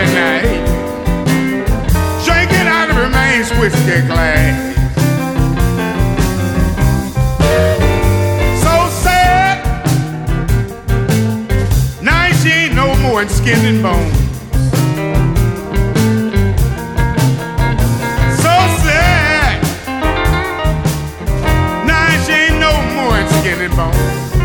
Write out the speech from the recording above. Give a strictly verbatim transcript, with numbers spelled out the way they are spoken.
night, drinking out of her man's whiskey glass. So sad, now she ain't no more in skin and bone. So sad, now she ain't no more in skin and bone.